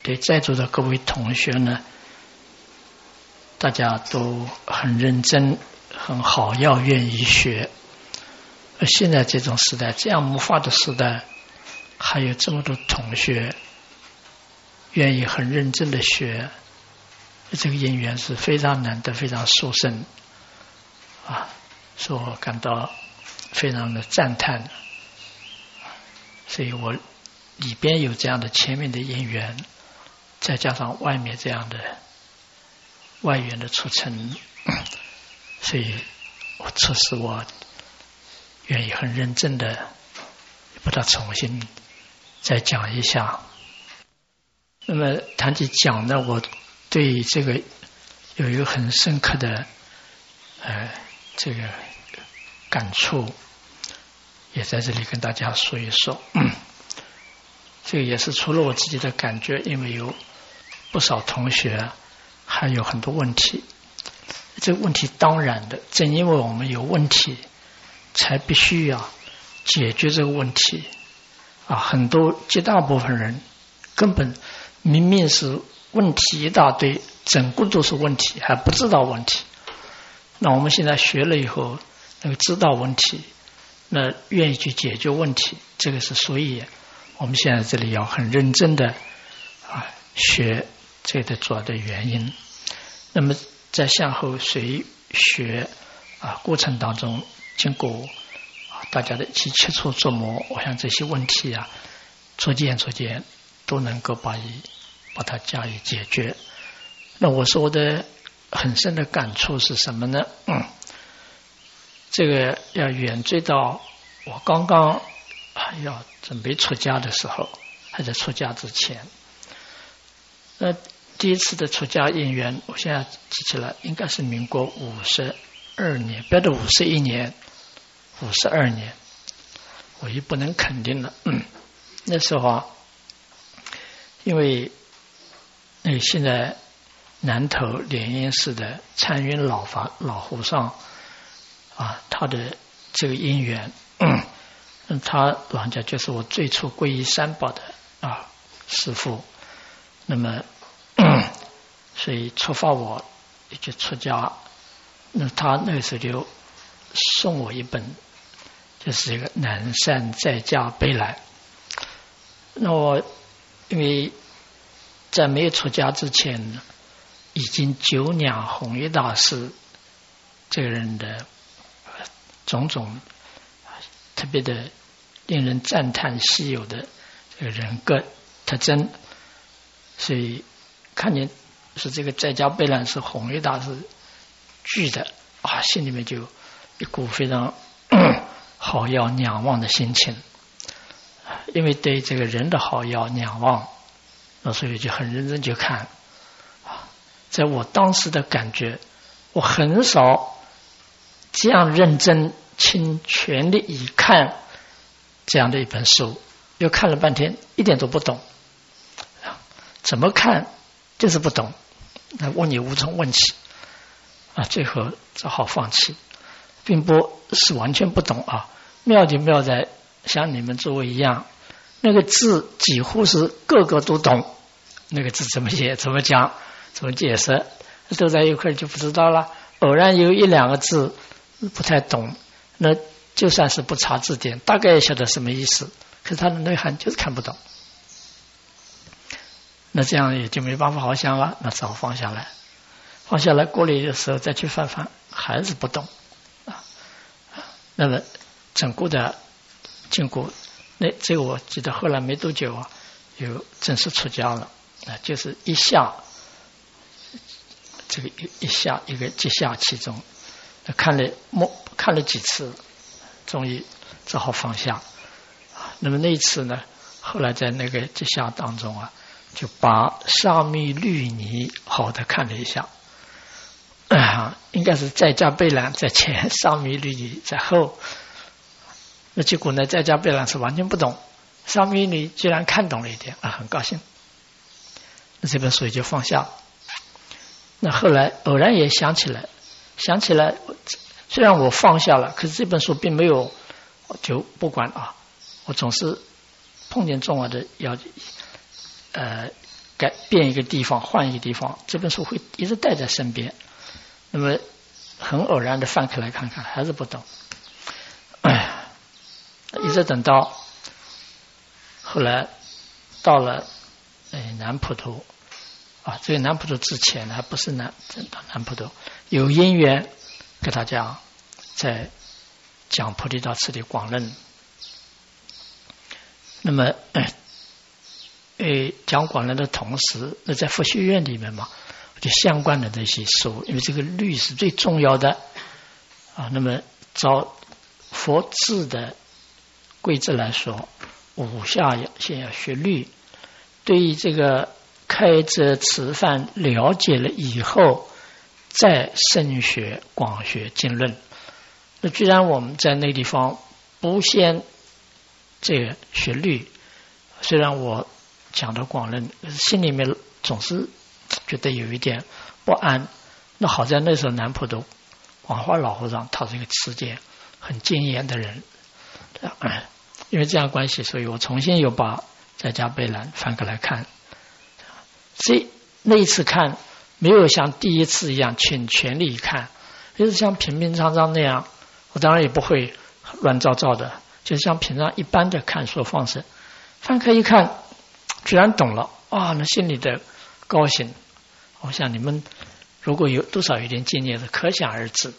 对在座的各位同学呢，大家都很认真、很好，要愿意学。而现在这种时代，这样木法的时代，还有这么多同学愿意很认真的学，这个因缘是非常难得、非常殊胜啊，所以我感到非常的赞叹。所以我里边有这样的前面的因缘，再加上外面这样的外缘的促成，所以我促使我愿意很认真的把它重新再讲一下。那么谈起讲呢，我对这个有一个很深刻的这个感触，也在这里跟大家说一说。这个也是除了我自己的感觉，因为有不少同学还有很多问题。这个问题当然的，正因为我们有问题，才必须要解决这个问题啊！很多绝大部分人根本明明是问题一大堆，整个都是问题，还不知道问题。那我们现在学了以后，那个知道问题，那愿意去解决问题，这个是所以我们现在这里要很认真的学这个的主要的原因。那么在向后随学过程当中，经过大家的一起切磋琢磨，我想这些问题逐渐都能够把它加以解决。那我说的很深的感触是什么呢？这个要远追到我刚刚要准备出家的时候，还在出家之前。那第一次的出家因缘，我现在记起来应该是民国52年，不要的51年，52年，我也不能肯定了。那时候因为那个现在南投莲因寺的参云老和尚他的这个因缘，他老人家就是我最初皈依三宝的师父。那么所以触发我一去出家，那他那个时候就送我一本，就是一个南山在家悲来。那我因为在没有出家之前，已经久仰弘一大师这个人的种种特别的令人赞叹稀有的这个人格特征，所以看见是这个在家悲来是弘一大师具的心里面就一股非常好要仰望的心情。因为对这个人的好要仰望，所以就很认真去看。在我当时的感觉，我很少这样认真倾全力以看这样的一本书，又看了半天一点都不懂，怎么看就是不懂，那问也无从问起最后只好放弃，并不是完全不懂妙就妙在像你们诸位一样，那个字几乎是个个都懂，那个字怎么写怎么讲怎么解释都在一块就不知道了。偶然有一两个字不太懂，那就算是不查字典大概晓得什么意思，可是它的内涵就是看不懂。那这样也就没办法好想了，那只好放下来。放下来过了的时候再去翻还是不懂那么整个的经过这个我记得后来没多久有正式出家了就是一下这个一下一个接下其中看了几次，终于只好放下。那么那一次呢，后来在那个接下当中就把沙弥律尼好的看了一下应该是在家悲来在前，沙弥律尼在后。那结果呢，在家悲来是完全不懂，沙弥律尼居然看懂了一点很高兴。那这本书也就放下。那后来偶然也想起来，虽然我放下了，可是这本书并没有就不管我总是碰见重要的要变一个地方，换一个地方，这本书会一直带在身边。那么很偶然的翻开来看看，还是不懂。一直等到后来到了南普陀啊，这个南普陀之前还不是南普陀，有因缘给大家在讲菩提道次第广论。那么讲广论的同时，那在佛学院里面嘛，就相关的这些书，因为这个律是最重要的啊。那么照佛制的规制来说，五下先要学律，对于这个开遮持犯了解了以后，再深学广学经论。那既然我们在那地方不先这个学律，虽然我讲的广论，心里面总是觉得有一点不安。那好在那时候南普陀广化老和尚他是一个持戒很精严的人，因为这样关系，所以我重新又把在家备览翻过来看。所以那一次看没有像第一次一样请全力看，就是像平平常常那样，我当然也不会乱糟糟的，就像平常一般的看书方式。翻开一看，居然懂了啊！那心里的高兴，我想你们如果有多少有点经验的，可想而知。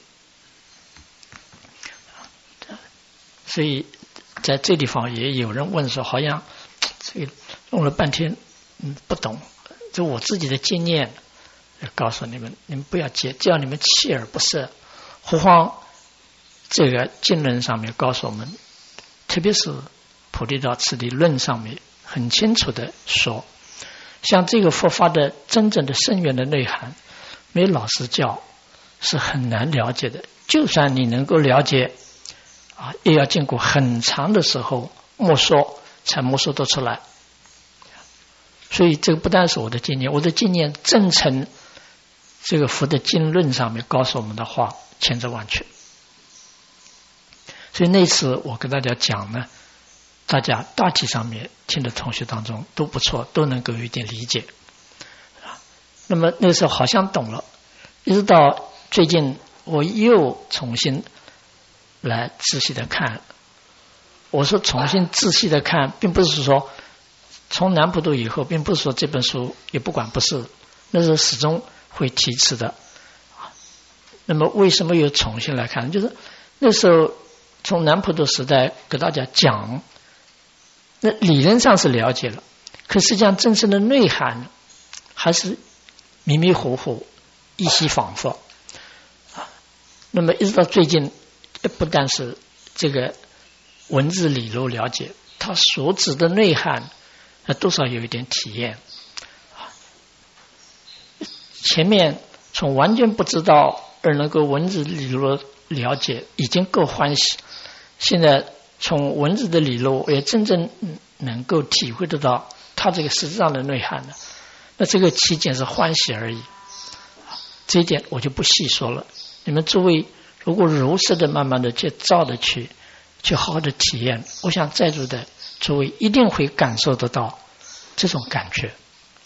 所以在这地方也有人问说，好像这个用了半天不懂，就我自己的经验告诉你们，你们不要急，只要你们锲而不舍。何况这个经论上面告诉我们，特别是菩提道次第论上面很清楚的说，像这个佛法的真正的深远的内涵，没老师教是很难了解的。就算你能够了解啊，也要经过很长的时候摸索才摸索得出来。所以这个不单是我的经验，我的经验正承这个佛的经论上面告诉我们的话千真万确。所以那次我跟大家讲呢，大家大体上面听的同学当中都不错，都能够有一点理解。那么那时候好像懂了，一直到最近我又重新来仔细的看。我说重新仔细的看，并不是说从南普陀以后，并不是说这本书也不管不是，那是始终会提词的。那么为什么又重新来看？就是那时候从南普陀时代给大家讲，那理论上是了解了，可实际上真正的内涵还是迷迷糊糊、依稀仿佛。那么一直到最近，不但是这个文字理路了解，它所指的内涵多少有一点体验。前面从完全不知道而能够文字理路了解已经够欢喜，现在从文字的理路也真正能够体会得到它这个实质上的内涵了，那这个期间是欢喜而已。这一点我就不细说了，你们诸位如果如实的慢慢的去照的去好好的体验，我想在座的诸位一定会感受得到这种感觉。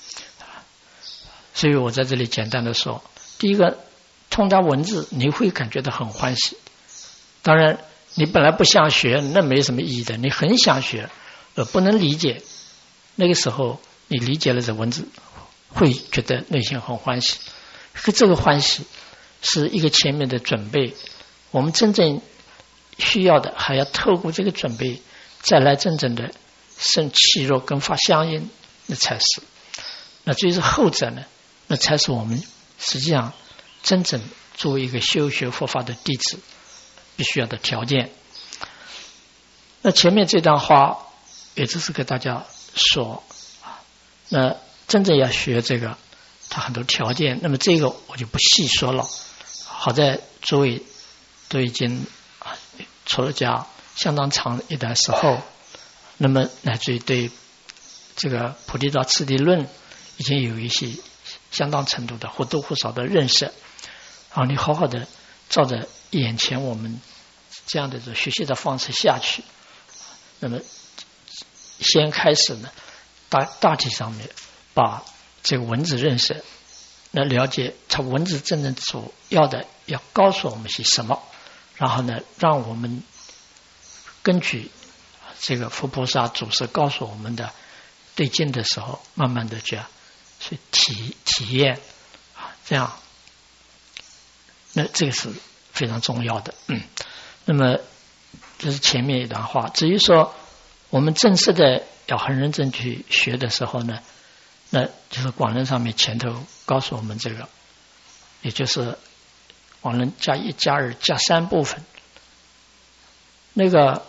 所以我在这里简单的说，第一个，通达文字你会感觉到很欢喜。当然你本来不想学，那没什么意义的，你很想学不能理解，那个时候你理解了这文字，会觉得内心很欢喜。可这个欢喜是一个前面的准备，我们真正需要的还要透过这个准备再来真正的生气肉跟法相应，那才是。那至于是后者呢，那才是我们实际上真正作为一个修学佛法的弟子必须要的条件。那前面这段话也只是给大家说，那真正要学这个它很多条件，那么这个我就不细说了。好在诸位都已经出了家相当长一段时候，那么乃至于对这个菩提道次第论已经有一些相当程度的或多或少的认识。你好好的照着眼前我们这样的学习的方式下去，那么先开始呢大体上面把这个文字认识，那了解它文字真正主要的要告诉我们些什么，然后呢，让我们根据这个佛菩萨祖师告诉我们的对境的时候，慢慢的去体验啊，这样，那这个是非常重要的。那么这是前面一段话。至于说我们正式的要很认真去学的时候呢，那就是广论上面前头告诉我们这个，也就是广论加1加2加3部分。那个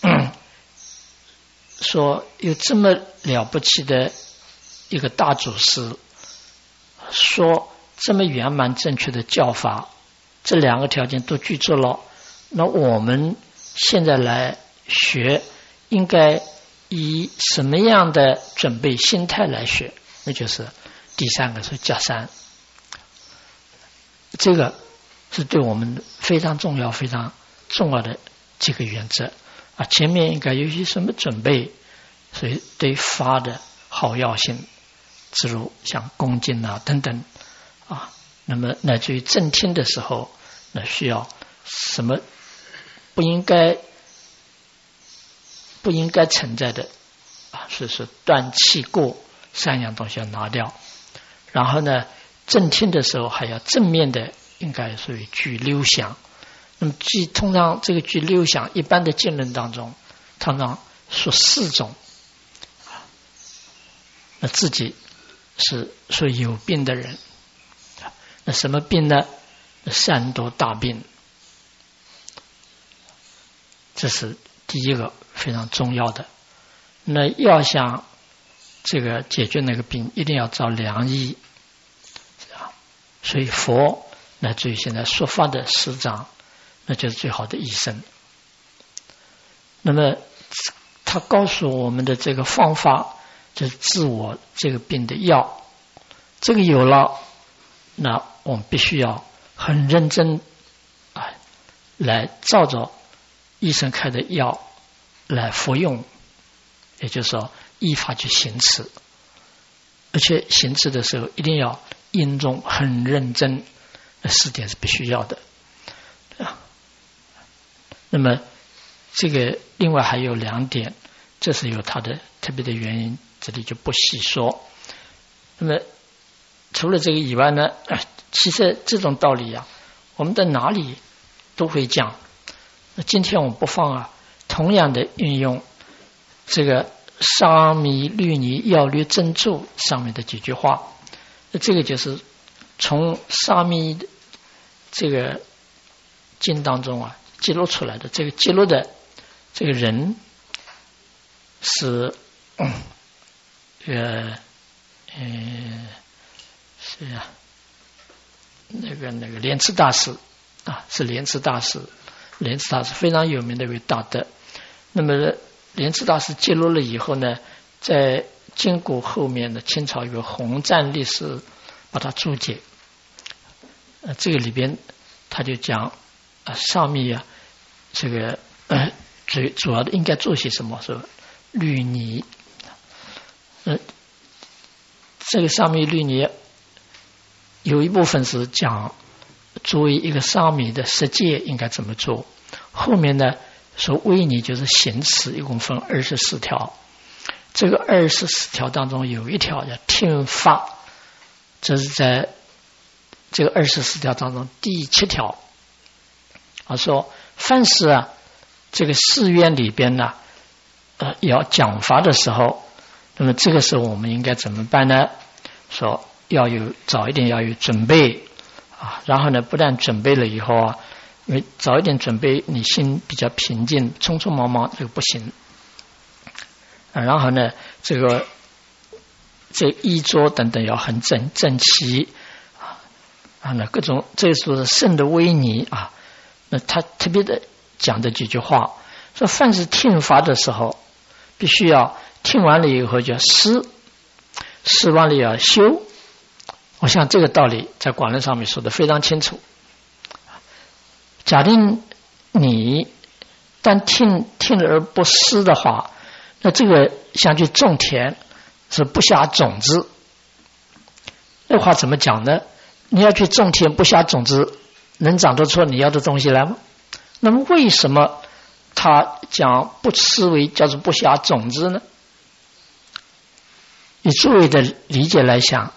说有这么了不起的一个大祖师，说这么圆满正确的教法，这2个条件都具足了，那我们现在来学，应该以什么样的准备心态来学？那就是第3个是加3，这个是对我们非常重要、非常重要的几个原则啊。前面应该有些什么准备？所以对法的好要性，诸如像恭敬啊等等啊，那么乃至于正听的时候，那需要什么不应该存在的啊，是断气过3样东西要拿掉。然后呢，正听的时候还要正面的，应该属于具六想。那么通常这个具六想，一般的经论当中，常常说4种。那自己是说有病的人，那什么病呢？三多大病，这是第一个非常重要的。那要想这个解决那个病，一定要找良医，所以佛乃至于现在说法的师长，那就是最好的医生。那么他告诉我们的这个方法，就是治我这个病的药，这个有了，那我们必须要很认真来照着医生开的药来服用，也就是说依法去行持，而且行持的时候一定要殷重很认真，4点是必须要的。那么这个另外还有2点，这是有它的特别的原因，这里就不细说。那么除了这个以外呢，其实这种道理啊，我们在哪里都会讲。那今天我们不放同样的运用这个沙弥律尼要律真注上面的几句话。那这个就是从沙弥这个经当中记录出来的。这个记录的这个人是是那个莲池大师是莲池大师。莲池大师非常有名的一位大德。那么莲池大师记录了以后呢，在经古后面的清朝有个洪湛律师把它注解。这个里边他就讲上面这个最主要的应该做些什么，说律尼。这个沙弥律尼有一部分是讲作为一个沙弥的实戒应该怎么做，后面呢说威尼就是行持，一共分24条。这个24条当中有一条叫听法，这是在这个24条当中第7条。说凡是这个寺院里边呢要讲法的时候，那么这个时候我们应该怎么办呢？说早一点要有准备然后呢不但准备了以后因为早一点准备你心比较平静，匆匆忙忙这个不行然后呢这衣着等等要很整齐那各种这是圣的威尼那他特别的讲的几句话，说凡是听法的时候必须要听完了以后就要施完了要修。我想这个道理在广论上面说的非常清楚。假定你但听了而不施的话，那这个像去种田是不下种子那话怎么讲呢？你要去种田不下种子，能长得出你要的东西来吗？那么为什么他讲不思维叫做不下种子呢？以诸位的理解来想，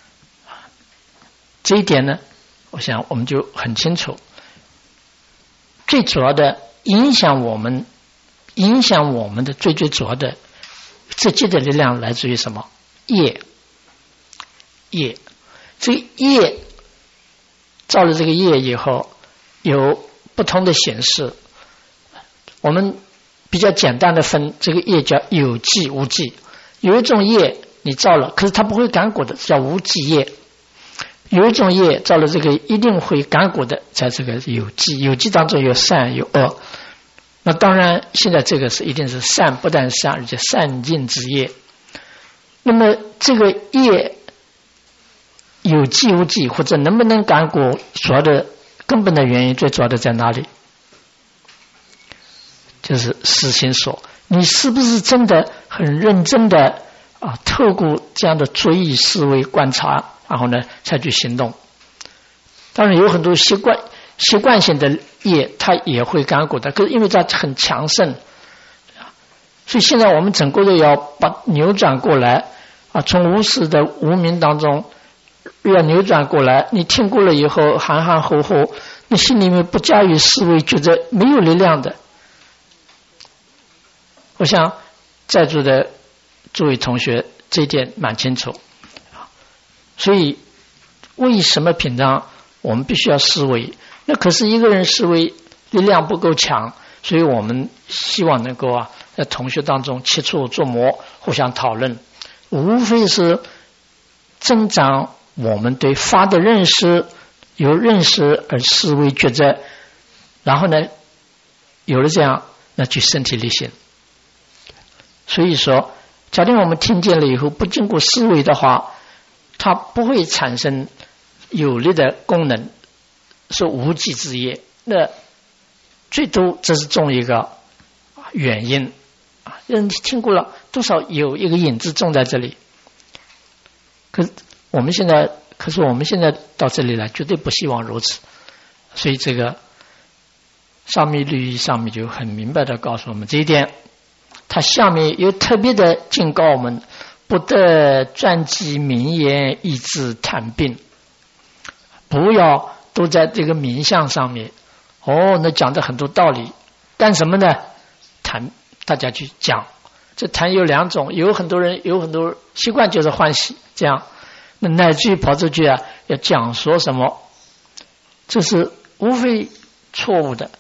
这一点呢，我想我们就很清楚。最主要的影响我们的最主要的直接的力量来自于什么？业。这个业造了这个业以后，有不同的形式。我们比较简单的分这个业叫有记无记。有一种业你造了，可是它不会感果的，叫无记业。有一种业造了这个一定会感果的，在这个有记。有记当中有善有恶。那当然现在这个是一定是善，不但善，而且善尽之业。那么这个业有记无记，或者能不能感果，主要的根本的原因最主要的在哪里？就是思心所。你是不是真的很认真的透过这样的注意思维观察，然后呢才去行动？当然有很多习惯性的业它也会感果的，可是因为它很强盛，所以现在我们整个的要把扭转过来从无始的无明当中要扭转过来。你听过了以后含含糊糊，你心里面不加以思维，觉得没有力量的。我想在座的诸位同学这一点蛮清楚。所以为什么平常我们必须要思维？那可是一个人思维力量不够强，所以我们希望能够在同学当中切磋琢磨，互相讨论，无非是增长我们对法的认识，由认识而思维抉择，然后呢有了这样，那去身体力行。所以说假定我们听见了以后不经过思维的话，它不会产生有力的功能，是无记之业。那最多这是中一个原因人听过了多少有一个影子种在这里。可是我们现在到这里来绝对不希望如此。所以这个上面律仪上面就很明白的告诉我们这一点。他下面又特别的警告我们，不得专记名言以致谈病，不要都在这个名相上面。那讲的很多道理，干什么呢？谈，大家去讲。这谈有两种，有很多人有很多习惯就是欢喜这样，那乃至于跑出去要讲说什么，这是无非错误的。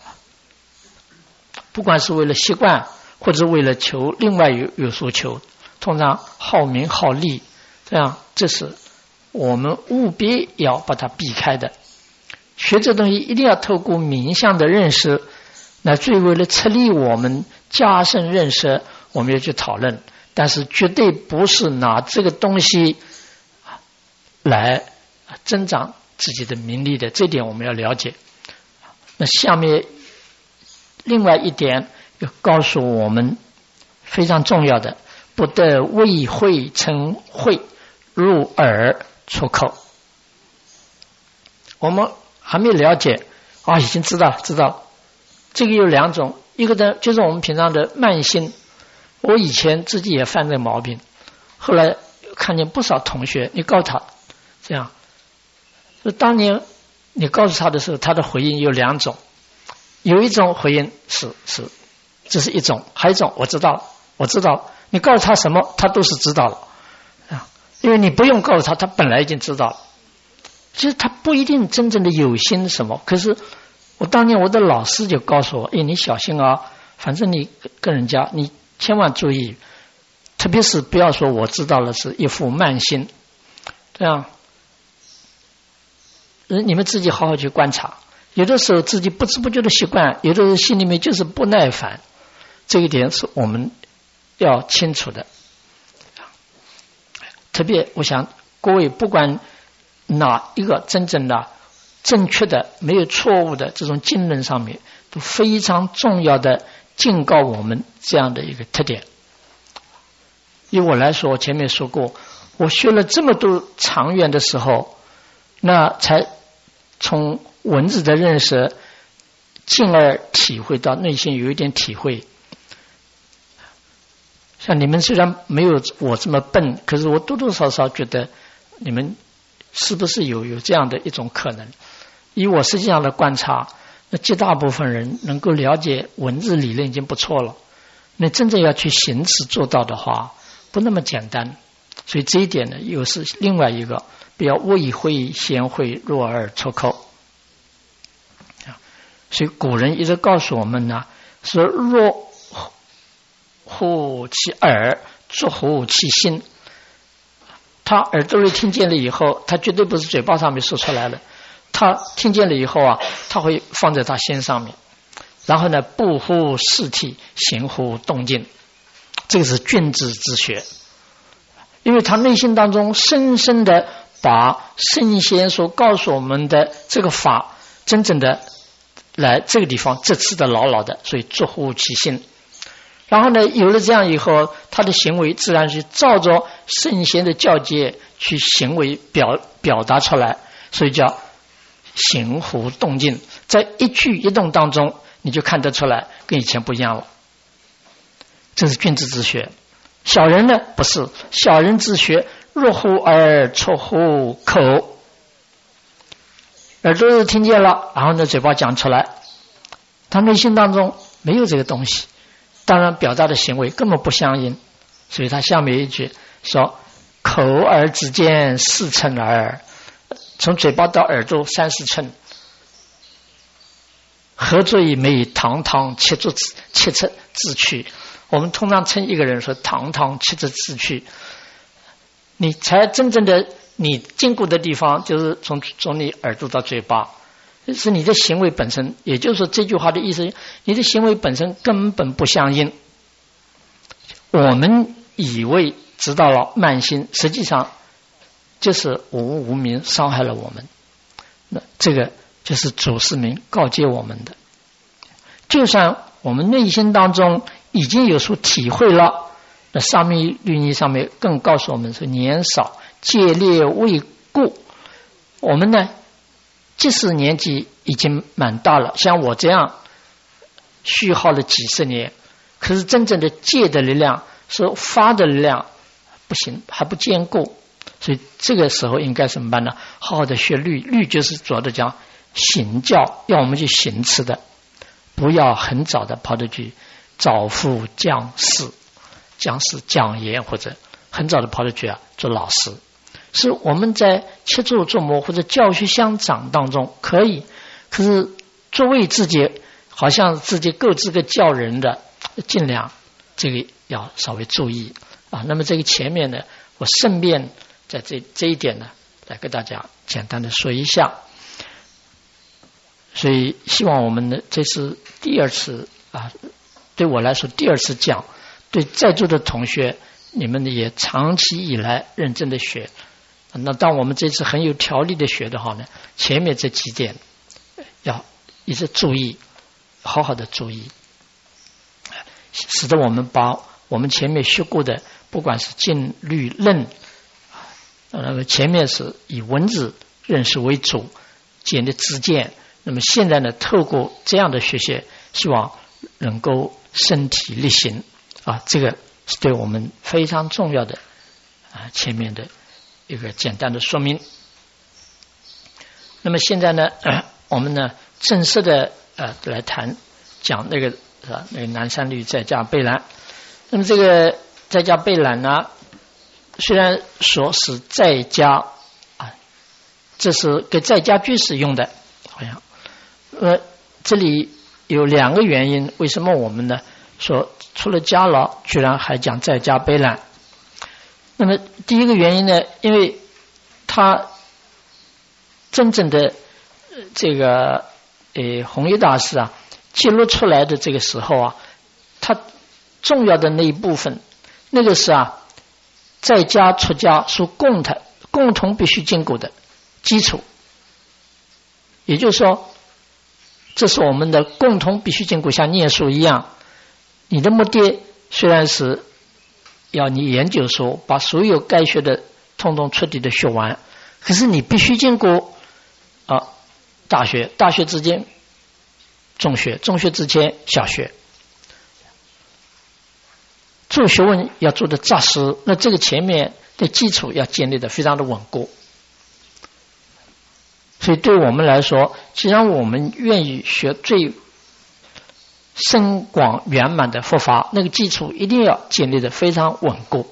不管是为了习惯，或者为了求另外有所求，通常好名好利，这样这是我们务必要把它避开的。学这东西一定要透过名相的认识，那最为了策力我们加深认识，我们要去讨论，但是绝对不是拿这个东西来增长自己的名利的，这点我们要了解。那下面另外一点要告诉我们非常重要的，不得为会称会，入耳出口。我们还没了解已经知道这个有两种，一个呢就是我们平常的慢心。我以前自己也犯这个毛病，后来看见不少同学，你告诉他这样，当年你告诉他的时候，他的回应有两种，有一种回应是这是一种，还有一种我知道，你告诉他什么他都是知道了因为你不用告诉他，他本来已经知道了。其实他不一定真正的有心什么，可是我当年我的老师就告诉我，你小心反正你跟人家你千万注意，特别是不要说我知道了是一副慢心，这样你们自己好好去观察，有的时候自己不知不觉的习惯，有的时候心里面就是不耐烦，这一点是我们要清楚的。特别我想各位不管哪一个真正的正确的没有错误的这种经论上面，都非常重要的警告我们这样的一个特点。以我来说，我前面说过， 我学了这么多长远的时候，那才从文字的认识进而体会到内心有一点体会。像你们虽然没有我这么笨，可是我多多少少觉得你们是不是有这样的一种可能。以我实际上的观察，那绝大部分人能够了解文字理论已经不错了，那真正要去行持做到的话不那么简单。所以这一点呢，又是另外一个不要未会先会若耳出口。所以古人一直告诉我们呢，说若乎其耳，作乎其心。他耳朵里听见了以后，他绝对不是嘴巴上面说出来的，他听见了以后啊，他会放在他心上面。然后呢，不乎事体，行乎动静，这个是君子之学。因为他内心当中深深的把圣贤所告诉我们的这个法真正的来这个地方这次的牢牢的，所以作乎其心。然后呢，有了这样以后，他的行为自然是照着圣贤的教诫去行为表达出来，所以叫行乎动静。在一举一动当中，你就看得出来跟以前不一样了。这是君子之学。小人呢不是，小人之学若乎耳，出乎口。耳朵听见了，然后呢嘴巴讲出来，他内心当中没有这个东西，当然表达的行为根本不相应。所以他下面一句说，口耳之间4寸耳，从嘴巴到耳朵30寸，何足以美堂堂切出自去。我们通常称一个人说堂堂切出自去，你才真正的你经过的地方就是从你耳朵到嘴巴，是你的行为本身。也就是说这句话的意思，你的行为本身根本不相应。我们以为知道了慢心，实际上就是无明伤害了我们。那这个就是祖师们告诫我们的。就算我们内心当中已经有所体会了，那沙弥律仪上面更告诉我们说，年少戒烈未固。我们呢，即使年纪已经蛮大了，像我这样虚耗了几十年，可是真正的戒的力量是发的力量不行，还不坚固。所以这个时候应该怎么办呢？好好的学律，律就是主要的讲行教，要我们去行持的，不要很早的跑得去早赴讲师讲言，或者很早的跑得去做老师。是我们在切磋琢磨或者教学相长当中可以，可是作为自己好像自己够资格教人的，尽量这个要稍微注意啊。那么这个前面呢，我顺便在这一点呢，来跟大家简单的说一下。所以希望我们呢，这是第二次啊，对我来说第二次讲，对在座的同学，你们也长期以来认真的学。那当我们这次很有条理的学的话呢，前面这几点要一直注意，好好的注意，使得我们把我们前面学过的，不管是经律论，那么前面是以文字认识为主，简的知见。那么现在呢，透过这样的学习，希望能够身体力行啊，这个是对我们非常重要的啊，前面的一个简单的说明。那么现在呢，我们呢正式的来讲那个南山律在家备览。那么这个在家备览呢，虽然说是在家啊，这是给在家居士用的，好像这里有2个原因，为什么我们呢说除了家劳，居然还讲在家备览？那么第一个原因呢，因为他真正的这个弘一大师啊记录出来的这个时候啊，他重要的那一部分，那个是在家出家属共同必须坚固的基础。也就是说，这是我们的共同必须坚固，像念书一样，你的目的虽然是要你研究书，把所有该学的通通彻底的学完。可是你必须经过大学，大学之间中学，中学之间小学。做学问要做的扎实，那这个前面的基础要建立的非常的稳固。所以对我们来说，既然我们愿意学最深广圆满的佛法，那个基础一定要建立的非常稳固。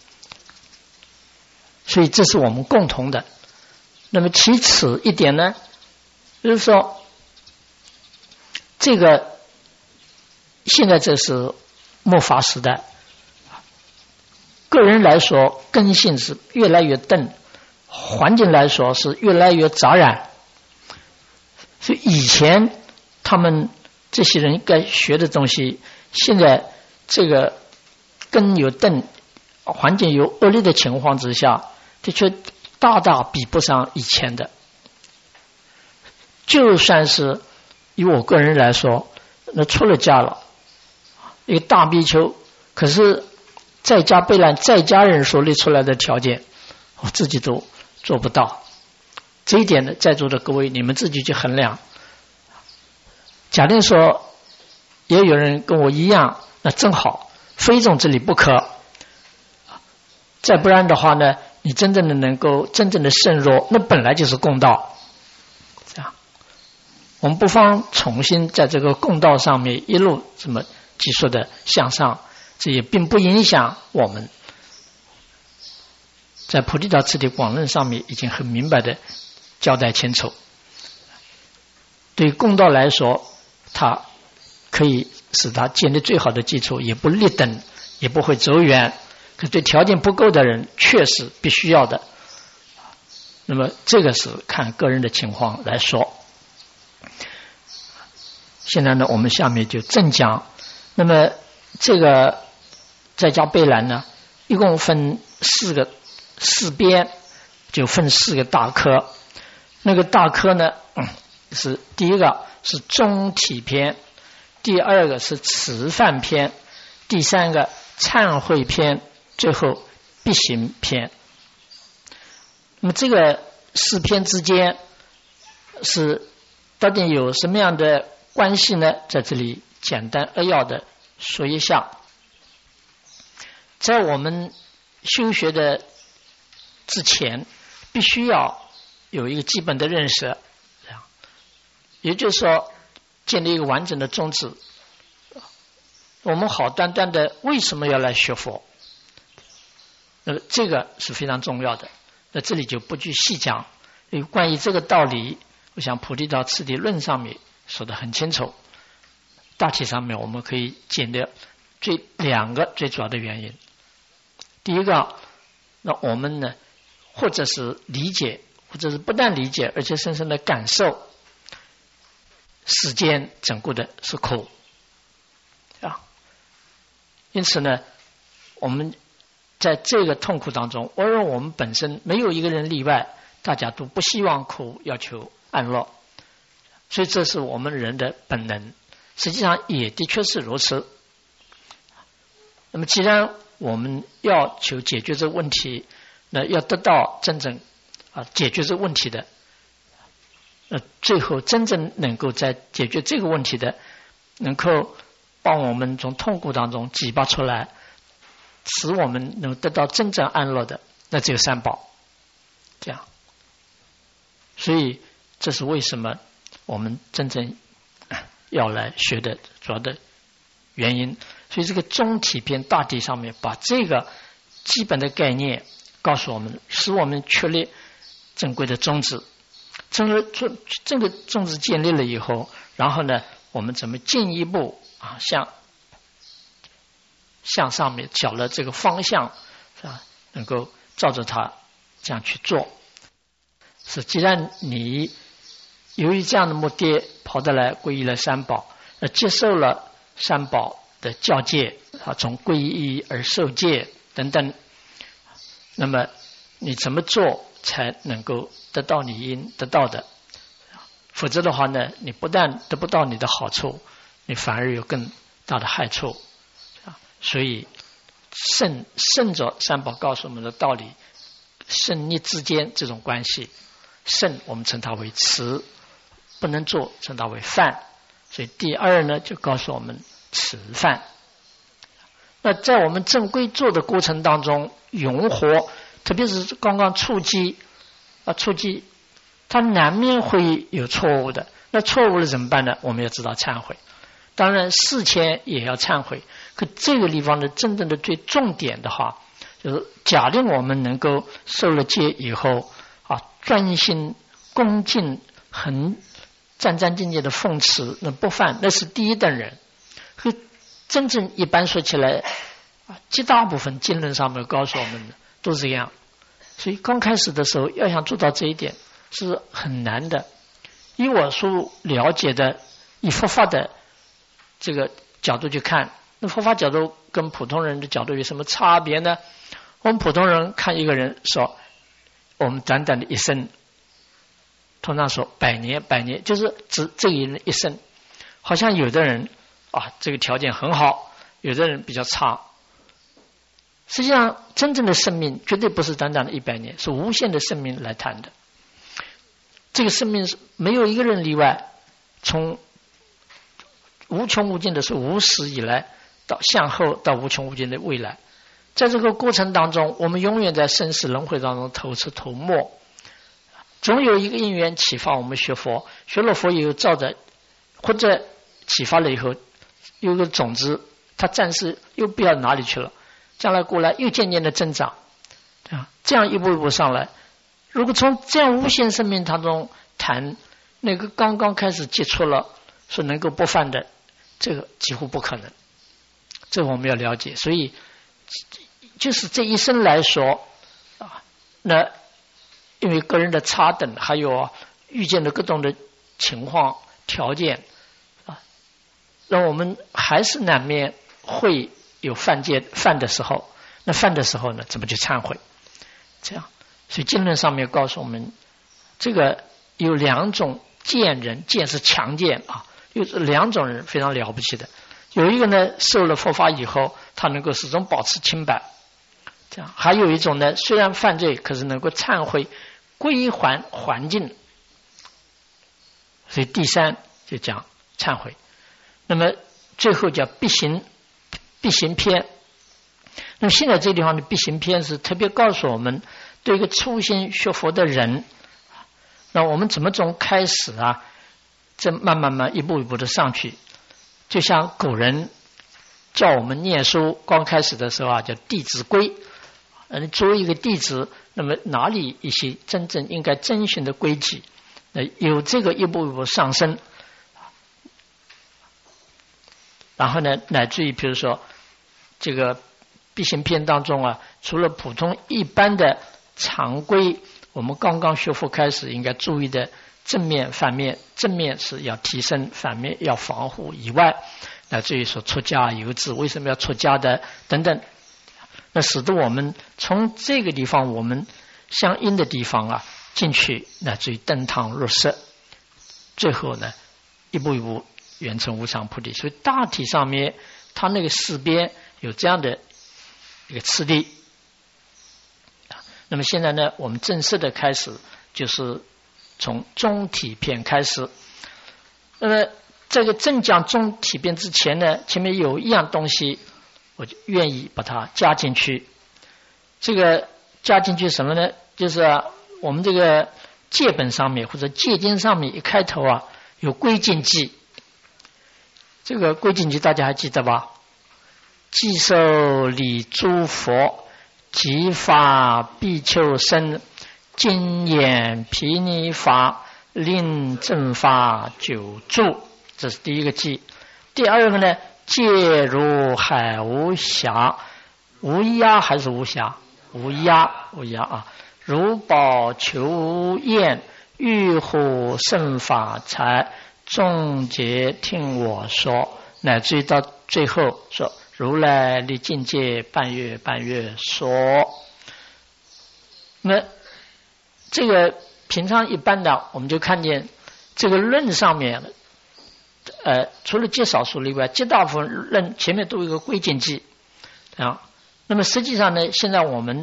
所以这是我们共同的。那么其次一点呢，就是说这个现在这是末法时代，个人来说根性是越来越钝，环境来说是越来越杂染。所以以前他们这些人该学的东西，现在这个根有钝，环境有恶劣的情况之下，的确大大比不上以前的。就算是以我个人来说，那出了家了，一个大比丘，可是在家备览在家人所列出来的条件，我自己都做不到。这一点呢，在座的各位你们自己去衡量。假定说也有人跟我一样，那正好，非从这里不可。再不然的话呢，你真正的能够真正的渗入，那本来就是共道。这样，我们不妨重新在这个共道上面一路这么技术的向上，这也并不影响我们在菩提道次第广论上面已经很明白的交代清楚。对共道来说，它可以使它建立最好的基础，也不立等，也不会走远。可对条件不够的人，确实必须要的。那么这个是看个人的情况来说。现在呢，我们下面就正讲。那么这个在家备览呢，一共分四边，就分4个大科。那个大科呢，是第一个是中体篇，第二个是慈梵篇，第三个忏悔篇，最后必行篇。那么这个4篇之间是到底有什么样的关系呢？在这里简单扼要的说一下。在我们修学的之前，必须要有一个基本的认识，也就是说建立一个完整的宗旨。我们好端端的为什么要来学佛？那么这个是非常重要的。那这里就不去细讲，因为关于这个道理，我想菩提道次第论上面说得很清楚。大体上面我们可以简略2个最主要的原因。第一个，那我们呢，或者是理解，或者是不但理解，而且深深的感受世间整个的是苦啊。因此呢，我们在这个痛苦当中，我认为我们本身没有一个人例外，大家都不希望苦，要求安乐，所以这是我们人的本能。实际上也的确是如此。那么既然我们要求解决这个问题，那要得到真正解决这个问题的，最后真正能够在解决这个问题的，能够帮我们从痛苦当中挤拔出来，使我们能得到真正安乐的，那只有三宝。这样，所以这是为什么我们真正要来学的主要的原因。所以这个中体篇大体上面把这个基本的概念告诉我们，使我们确立正规的宗旨。这个宗旨建立了以后，然后呢，我们怎么进一步向上面找了这个方向，能够照着它这样去做。是，既然你由于这样的目的跑得来皈依了三宝，接受了三宝的教戒，从皈依而受戒等等，那么你怎么做才能够得到你应得到的？否则的话呢，你不但得不到你的好处，你反而有更大的害处。所以顺着三宝告诉我们的道理胜逆之间这种关系。胜我们称它为持，不能做称它为犯。所以第二呢，就告诉我们持犯。那在我们正规做的过程当中，永活，特别是刚刚触及它难免会有错误的。那错误了怎么办呢？我们要知道忏悔。当然事前也要忏悔，可这个地方的真正的最重点的话，就是假定我们能够受了戒以后专心恭敬很战战兢兢的奉持，那不犯，那是第一等人。可真正一般说起来极大部分经论上面告诉我们的都是这样。所以刚开始的时候要想做到这一点是很难的。以我所了解的，以佛法的这个角度去看，那佛法角度跟普通人的角度有什么差别呢？我们普通人看一个人说，我们短短的一生，通常说百年，就是指这一人一生。好像有的人这个条件很好，有的人比较差。实际上真正的生命绝对不是短短的100年，是无限的生命来谈的。这个生命是没有一个人例外，从无穷无尽的是无始以来到向后到无穷无尽的未来，在这个过程当中，我们永远在生死轮回当中头吃头没。总有一个因缘启发我们学佛，学了佛以后照着，或者启发了以后有个种子，它暂时又不知道哪里去了，将来过来又渐渐的增长，这样一步一步上来。如果从这样无限生命当中谈那个刚刚开始接触了是能够不犯的，这个几乎不可能，这个我们要了解。所以就是这一生来说那因为个人的差等，还有遇见的各种的情况条件让我们还是难免会有犯的时候。那犯的时候呢，怎么去忏悔？这样，所以经论上面告诉我们，这个有2种见人，见是强见有2种人非常了不起的。有一个呢，受了佛法以后，他能够始终保持清白，这样；还有一种呢，虽然犯罪，可是能够忏悔，归还环境。所以第3就讲忏悔。那么最后叫必行篇。那么现在这个地方的必行篇是特别告诉我们，对一个初心学佛的人，那我们怎么从开始这慢慢一步一步的上去。就像古人叫我们念书，刚开始的时候叫弟子规。作为一个弟子，那么哪里一些真正应该遵循的规矩，有这个一步一步上升。然后呢，乃至于比如说这个必行篇当中除了普通一般的常规，我们刚刚学佛开始应该注意的正面反面，正面是要提升，反面要防护以外，乃至于说出家有志，为什么要出家的等等，那使得我们从这个地方我们相应的地方进去，乃至于登堂入室，最后呢一步一步圆成无上菩提。所以大体上面它那个四边有这样的一个次第。那么现在呢，我们正式的开始就是从中体篇开始。那么这个正讲中体篇之前呢，前面有一样东西我就愿意把它加进去。这个加进去什么呢？就是我们这个戒本上面或者戒经上面一开头有归敬记。这个归敬记大家还记得吧？既受礼诸佛，即发比丘僧，经演毗尼法，令正法久住。这是第一个记。第二个呢，戒如海无涯，无涯还是无暇？无涯如宝求无厌，欲护胜法财，众皆听我说，乃至于到最后说如来历境界，半月说。那这个平常一般的我们就看见这个论上面除了极少数例外，极大部分论前面都有一个归敬记那么实际上呢，现在我们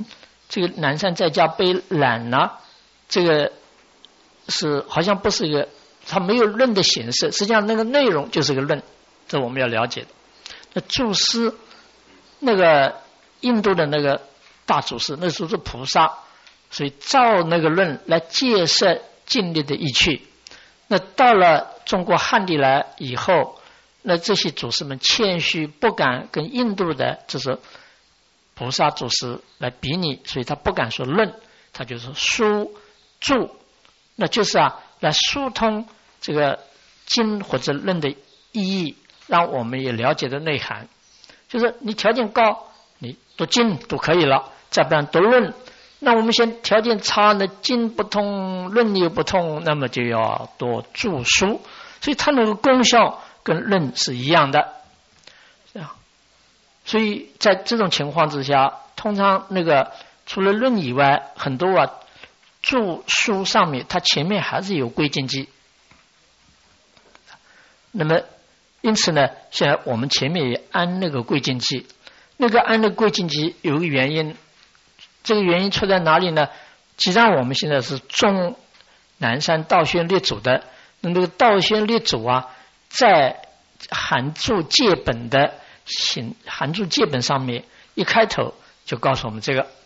这个南山在家被揽了，这个是好像不是一个，它没有论的形式，实际上那个内容就是个论，这我们要了解的。那祖师，那个印度的那个大祖师，那时候是菩萨，所以照那个论来介绍经历的意趣。那到了中国汉地来以后，那这些祖师们谦虚，不敢跟印度的就是菩萨祖师来比拟，所以他不敢说论，他就说书注，那就是来疏通这个经或者论的意义，让我们也了解的内涵。就是你条件高，你读经都可以了，再不然读论。那我们先条件差，那经不通，论又不通，那么就要多注书，所以它那个功效跟论是一样的。这样，所以在这种情况之下，通常那个除了论以外，很多注书上面它前面还是有归经记。那么因此呢，现在我们前面也安那个归经记，那个安那个归经记有个原因。这个原因出在哪里呢？既然我们现在是中南山道宣列祖的，那么这个道宣列祖在函注戒本的函注戒本上面一开头就告诉我们这个，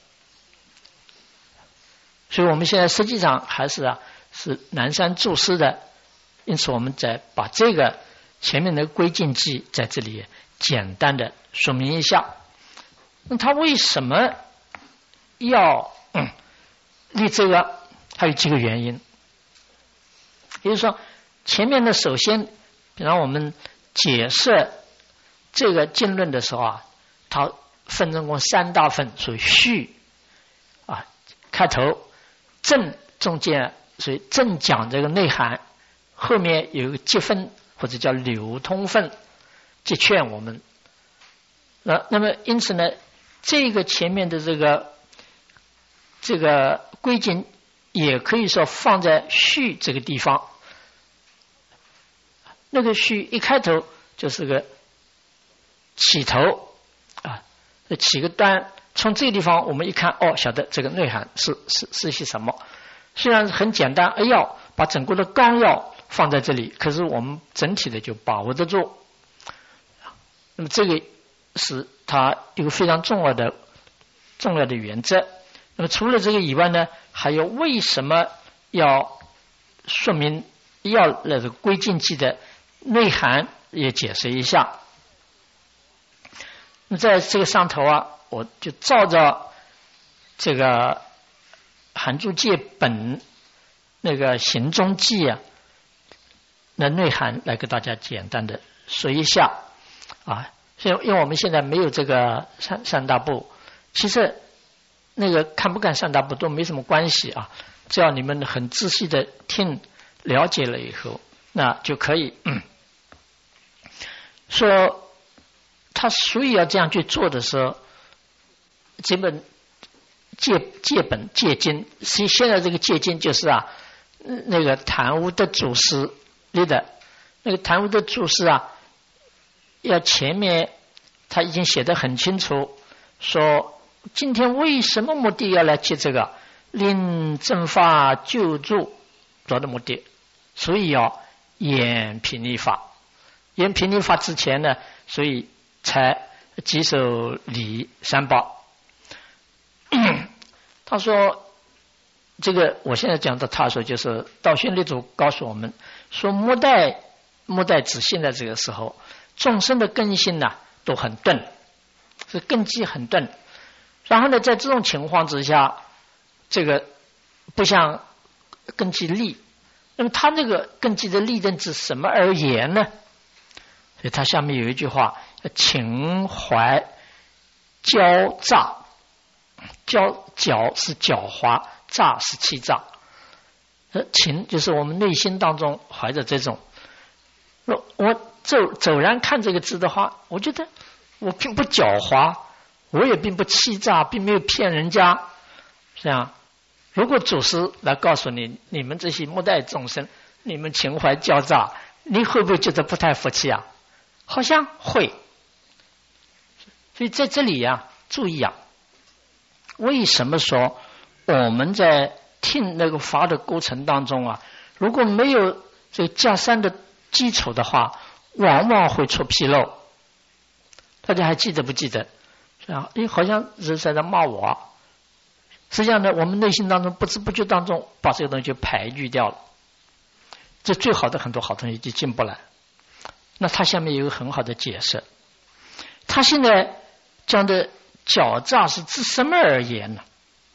所以我们现在实际上还是是南山注释的，因此我们再把这个前面的归经记在这里简单的说明一下。那他为什么要立这个？还有几个原因。也就是说，前面的首先，比方我们解释这个经论的时候它分成过三大份，属于序开头正中间，所以正讲这个内涵，后面有一个结分或者叫流通分，结劝我们。那么因此呢，这个前面的这个归经也可以说放在序这个地方。那个序一开头就是个起头起个端，从这个地方我们一看晓得这个内涵是些什么。虽然很简单，要把整个的纲要放在这里，可是我们整体的就把握得住。那么这个是它一个非常重要的原则。那么除了这个以外呢，还有为什么要说明要那个归经记的内涵也解释一下。那在这个上头我就照着这个函注戒本那个行中记那内涵来给大家简单的说一下因为我们现在没有这个三大部，其实那个看不看三大部都没什么关系只要你们很仔细的听了解了以后，那就可以说他所以要这样去做的时候，这本戒本戒经，现在这个戒经就是那个谭无的祖师立的。那个谭无的祖师要前面他已经写得很清楚，说今天为什么目的要来接这个令正法救助做的目的，所以要演频尼法。演频尼法之前呢，所以才几首礼三宝。他说这个我现在讲的他说就是道宣列祖告诉我们说，末代指现在这个时候众生的根性都很钝，是根基很钝。然后呢，在这种情况之下，这个不像根基利，那么他那个根基的利刃指什么而言呢？所以他下面有一句话，情怀骄诈，骄是狡猾，诈是欺诈。情就是我们内心当中怀着这种，我骤然看这个字的话，我觉得我并不狡猾，我也并不欺诈，并没有骗人家。这样，如果祖师来告诉你，你们这些末代众生，你们情怀骄诈，你会不会觉得不太服气好像会。所以在这里注意为什么说我们在听那个法的过程当中啊，如果没有这个加善的基础的话，往往会出纰漏。大家还记得不记得？好像是在那骂我。实际上呢，我们内心当中不知不觉当中把这个东西就排拒掉了。这最好的很多好东西就进不来。那他下面有一个很好的解释。他现在讲的狡诈是指什么而言呢？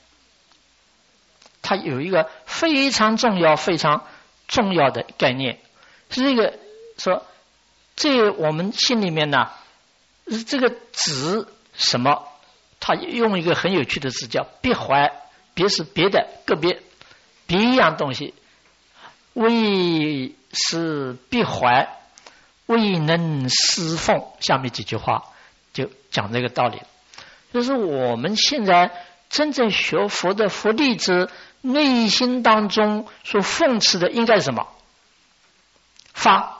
他有一个非常重要、非常重要的概念，是这个说，这我们心里面呢，这个指什么？他用一个很有趣的字叫别怀，别是别的个别一样东西，为是别怀，未能侍奉。下面几句话就讲这个道理，就是我们现在真正学佛的佛弟子内心当中所奉持的应该是什么？法，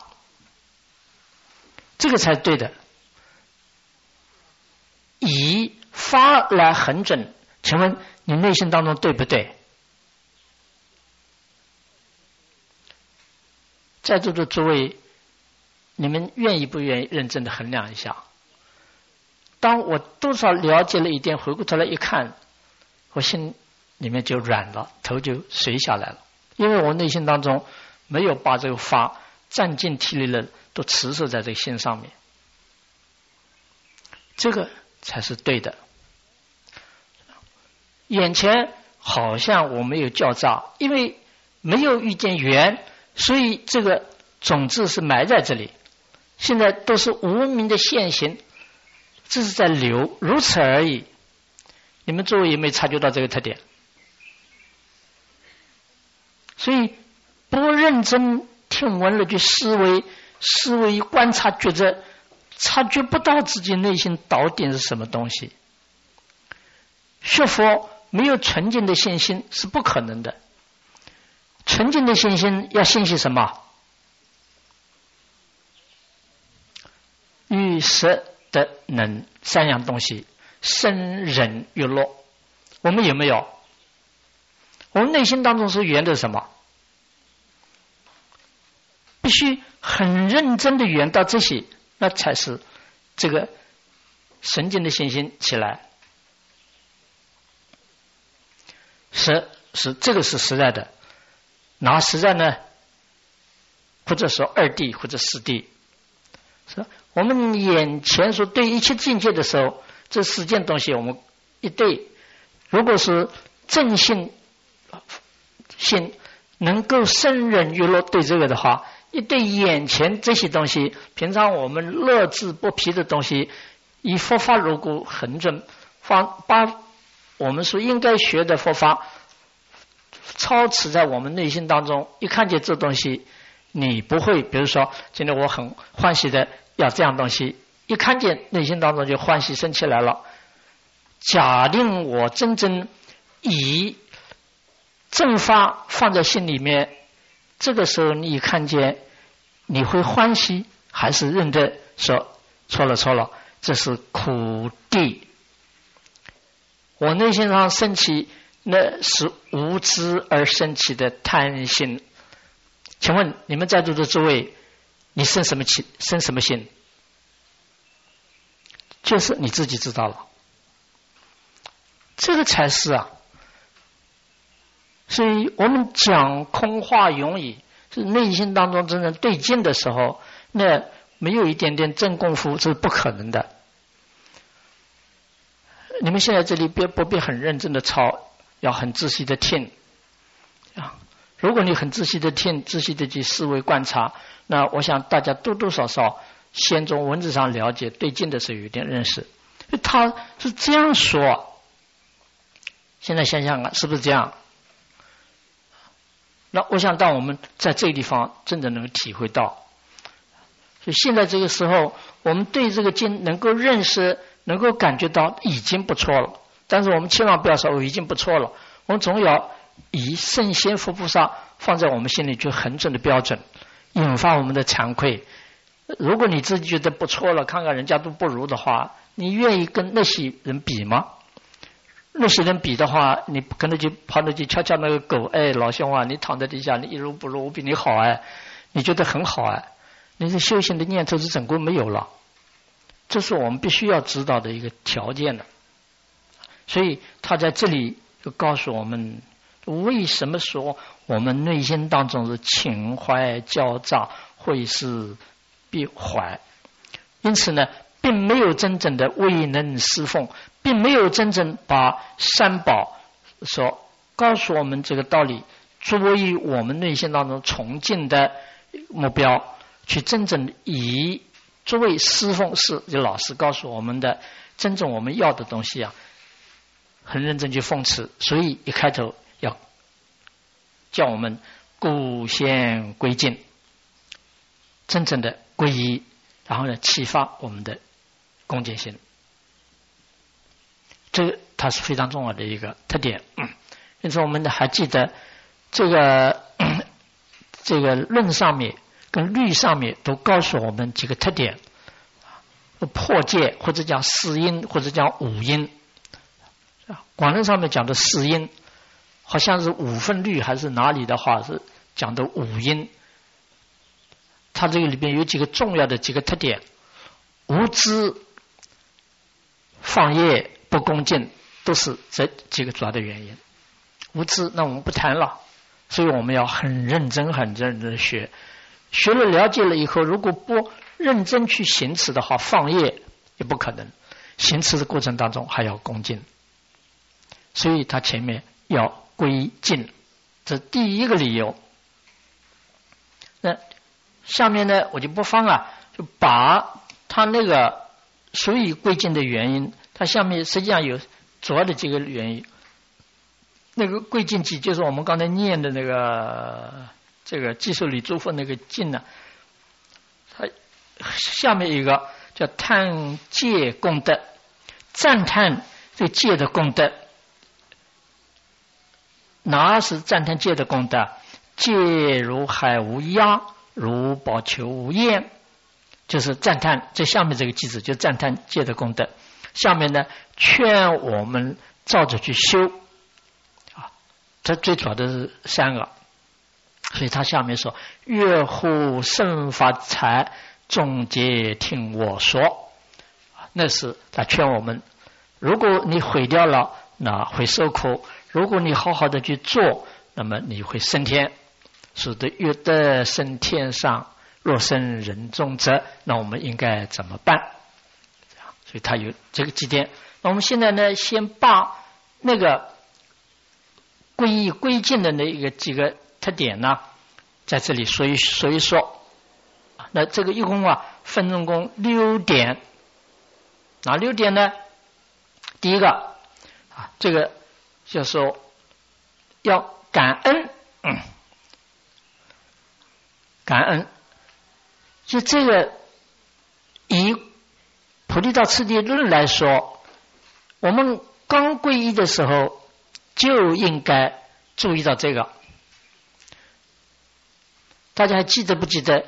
这个才对的。以法来衡准，请问你内心当中对不对？在座的诸位，你们愿意不愿意认真的衡量一下？当我多少了解了一点，回过头来一看，我心里面就软了，头就垂下来了，因为我内心当中没有把这个法占尽体力了，都持守在这个心上面，这个才是对的。眼前好像我没有较诈，因为没有遇见缘，所以这个种子是埋在这里，现在都是无名的现行，这是在流，如此而已。你们诸位有没有察觉到这个特点？所以不认真听闻了去思维观察觉着，察觉不到自己内心导点是什么东西。学佛没有纯净的信心是不可能的。纯净的信心要信息什么？遇识的能三样东西，生忍悦乐，我们有没有？我们内心当中是缘的什么？必须很认真的缘到这些，那才是这个神经的信心起来。是这个是实在的，哪实在呢？或者说二谛或者四谛。是我们眼前所对一切境界的时候，这四件东西我们一对，如果是正信能够生忍悦乐对这个的话，一对眼前这些东西，平常我们乐之不疲的东西，以佛法如果恒准，把我们所应该学的佛法操持在我们内心当中，一看见这东西，你不会，比如说今天我很欢喜的要这样东西，一看见内心当中就欢喜生起来了。假定我真正以正法放在心里面，这个时候你看见，你会欢喜还是认得说错了，这是苦谛。我内心上升起，那是无知而升起的贪心。请问你们在座的诸位，你生什么气，生什么心？就是你自己知道了，这个才是啊。所以我们讲空话永语，是内心当中真正对境的时候，那没有一点点真功夫是不可能的。你们现在这里不必很认真的抄，要很仔细的听啊。如果你很仔细的听，仔细的去思维观察，那我想大家多多少少先从文字上了解，对境的时候有一点认识。他是这样说，现在想想看是不是这样？那我想当我们在这个地方真的能体会到，所以现在这个时候我们对这个经能够认识，能够感觉到已经不错了。但是我们千万不要说我已经不错了，我们总要以圣贤佛菩萨放在我们心里去衡准的标准，引发我们的惭愧。如果你自己觉得不错了，看看人家都不如的话，你愿意跟那些人比吗？ 那些人比的话，你可能就跑着去敲敲那个狗，哎，老兄啊，你躺在地下，你一如不如，我比你好哎，你觉得很好哎，你的修行的念头是整个没有了，这是我们必须要知道的一个条件的。所以他在这里就告诉我们，为什么说我们内心当中是情怀交杂，会是必怀。因此呢，并没有真正的未能侍奉，并没有真正把三宝所告诉我们这个道理作为我们内心当中崇敬的目标，去真正以作为侍奉是就老师告诉我们的真正我们要的东西啊，很认真去奉持。所以一开头要叫我们故先归敬，真正的皈依，然后呢启发我们的恭敬心，这个它是非常重要的一个特点。因此我们还记得这个论上面跟律上面都告诉我们几个特点，破戒或者讲四因或者讲五因。广论上面讲的四因，好像是五分律还是哪里的话是讲的五因。它这个里边有几个重要的几个特点，无知、放业、不恭敬，都是这几个主要的原因。无知那我们不谈了，所以我们要很认真的学，学了了解了以后，如果不认真去行持的话，放业也不可能，行持的过程当中还要恭敬，所以他前面要归敬，这第一个理由。那下面呢我就不放啊，就把他那个所以归敬的原因，它下面实际上有主要的几个原因。那个归敬记就是我们刚才念的那个这个记受礼诸佛那个敬呢，它下面一个叫叹戒功德，赞叹这戒的功德。哪是赞叹戒的功德？戒如海无涯，如宝球无厌，就是赞叹。这下面这个句子就赞叹戒的功德。下面呢，劝我们照着去修啊，这最主要的是三个。所以他下面说：越护圣法财，众皆听我说。那是他劝我们，如果你毁掉了，那会受苦；如果你好好的去做，那么你会升天。使得欲得升天上，若生人中者，那我们应该怎么办？所以他有这个几点。那我们现在呢，先把那个皈依归敬的那一个几个特点呢，在这里说一说。那这个一共分共6点。哪6点呢？第一个这个就是说要感恩。感恩，就这个以菩提道次第论来说，我们刚皈依的时候就应该注意到这个。大家还记得不记得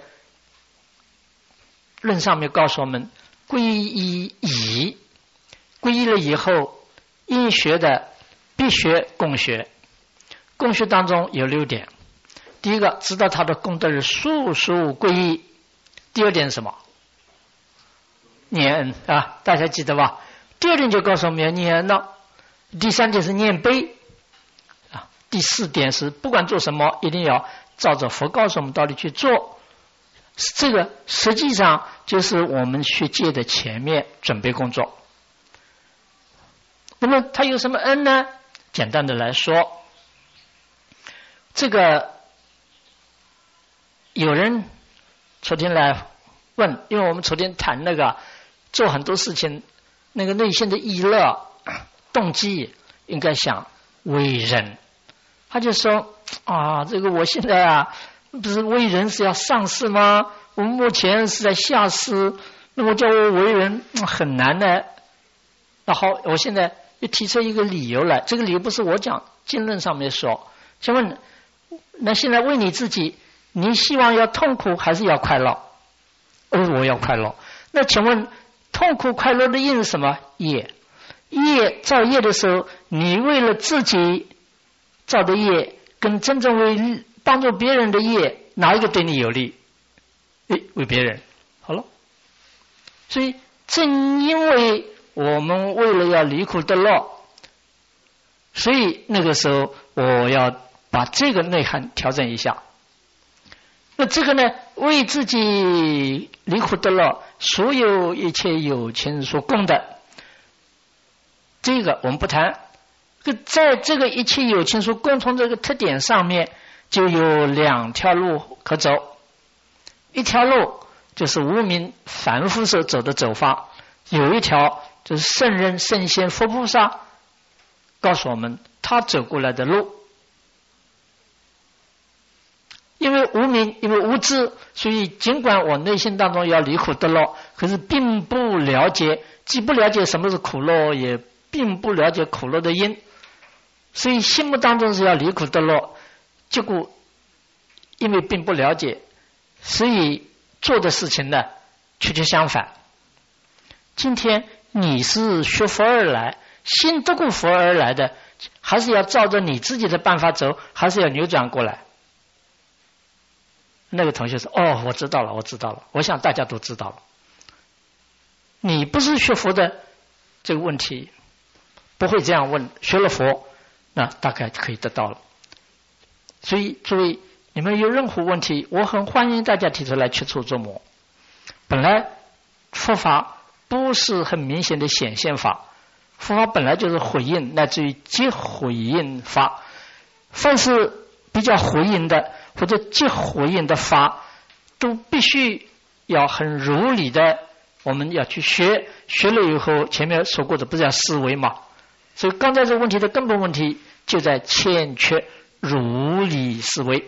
论上面告诉我们，皈依以，皈依了以后应学的必学共学，共学当中有6点。第一个，知道他的功德是速皈依。第二点是什么？念恩啊，大家记得吧？第二点就告诉我们要念恩了。第3点是念悲啊。第4点是不管做什么，一定要照着佛告诉我们道理去做。这个实际上就是我们学戒的前面准备工作。那么他有什么恩呢？简单的来说，这个有人昨天来问，因为我们昨天谈那个做很多事情，那个内心的意乐动机应该想为人，他就说这个我现在不是为人是要上市吗？我们目前是在下市，那么叫我为人很难的。那好，我现在又提出一个理由来，这个理由不是我讲，经论上面说。请问，那现在为你自己，你希望要痛苦还是要快乐？我要快乐。那请问痛苦快乐的因是什么？业造业的时候，你为了自己造的业，跟真正为帮助别人的业，哪一个对你有利？为别人。好了，所以正因为我们为了要离苦得乐，所以那个时候我要把这个内涵调整一下。那这个呢，为自己离苦得乐，所有一切有情所供的，这个我们不谈。在这个一切有情所共同这个特点上面，就有两条路可走。一条路就是无明凡夫所走的走法，有一条就是圣人圣贤佛菩萨告诉我们他走过来的路。因为无明，因为无知，所以尽管我内心当中要离苦得乐，可是并不了解，既不了解什么是苦乐，也并不了解苦乐的因，所以心目当中是要离苦得乐，结果因为并不了解，所以做的事情呢却相反。今天你是学佛而来，心得过佛而来的，还是要照着你自己的办法走，还是要扭转过来？那个同学说：哦，我知道了，我知道了。我想大家都知道了。你不是学佛的这个问题不会这样问，学了佛那大概可以得到了。所以诸位，你们有任何问题，我很欢迎大家提出来切磋琢磨。本来佛法不是很明显的显现法，佛法本来就是回应，乃至于即回应法。凡是比较回应的或者即回应的法，都必须要很如理的，我们要去学。学了以后，前面说过的不是要思维嘛？所以刚才这个问题的根本问题就在欠缺如理思维，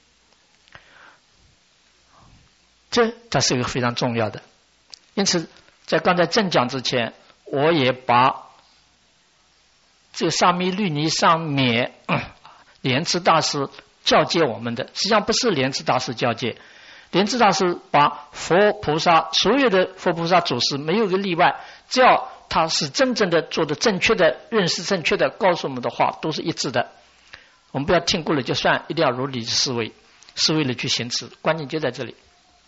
这是一个非常重要的。因此在刚才正讲之前，我也把这个沙弥律尼上面莲池大师教诫我们的，实际上不是莲池大师教诫，莲池大师把佛菩萨所有的佛菩萨祖师没有一个例外，只要他是真正的做的正确的，认识正确的，告诉我们的话都是一致的。我们不要听过了就算，一定要如理思维，思维的去行持，关键就在这里。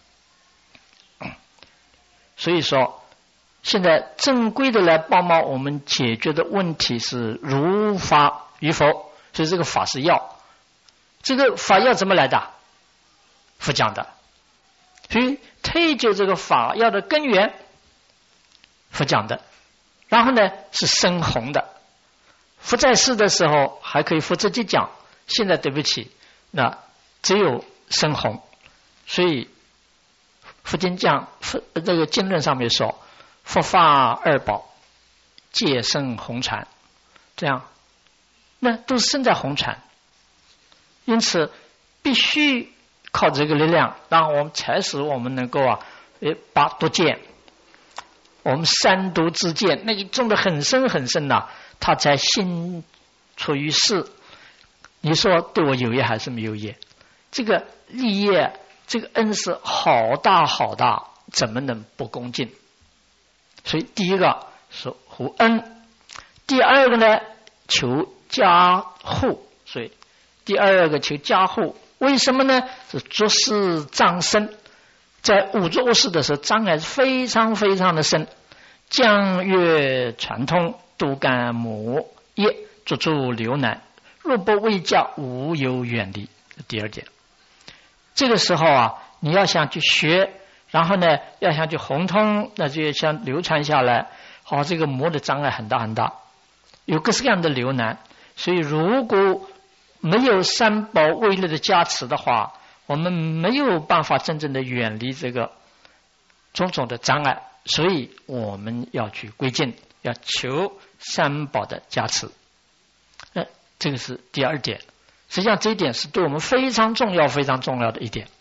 所以说现在正规的来帮忙我们解决的问题是如法与否，所以这个法是药。这个法药怎么来的？佛讲的。所以推究这个法药的根源，佛讲的。然后呢是深弘的。佛在世的时候还可以佛自己讲，现在对不起，那只有深弘。所以佛经讲，这个经论上面说，佛法二宝，戒深弘传，这样，那都是身在弘传。因此必须靠这个力量，让我们才使我们能够把读见，我们三读之见那个种得很深很深呐，他才心处于世。你说对我有业还是没有业？这个利业，这个恩是好大好大，怎么能不恭敬？所以第一个是护恩，第二个呢求加护。所以第二个求加护，为什么呢？是诸事障深，在五浊恶世的时候，障碍非常非常的深。降越传通，度干母业，诸诸流难，若不为教，无有远离。第二点，这个时候你要想去学，然后呢要想去弘通，那就想流传下来。这个魔的障碍很大很大，有各式各样的流难。所以如果没有三宝威力的加持的话，我们没有办法真正的远离这个种种的障碍。所以我们要去归敬，要求三宝的加持。这个是第二点。实际上这一点是对我们非常重要非常重要的一点。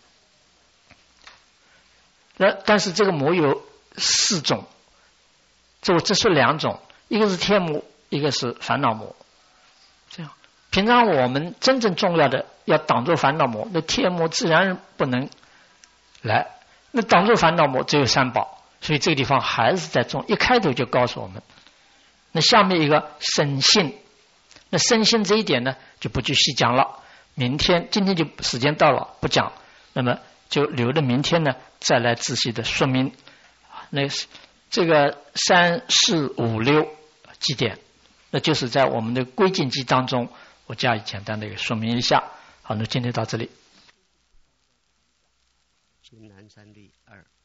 但是这个魔有四种，这是两种，一个是天魔，一个是烦恼魔。这样平常我们真正重要的要挡住烦恼魔，那天魔自然不能来，那挡住烦恼魔只有三宝。所以这个地方还是在一开头就告诉我们， 那下面一个生信，那生信这一点呢就不去细讲了，今天就时间到了不讲，那么就留着明天呢再来仔细的说明。那这个3、4、5、6几点，那就是在我们的归经记当中，我加以简单的一个说明一下。好，那今天到这里。 云南3例2。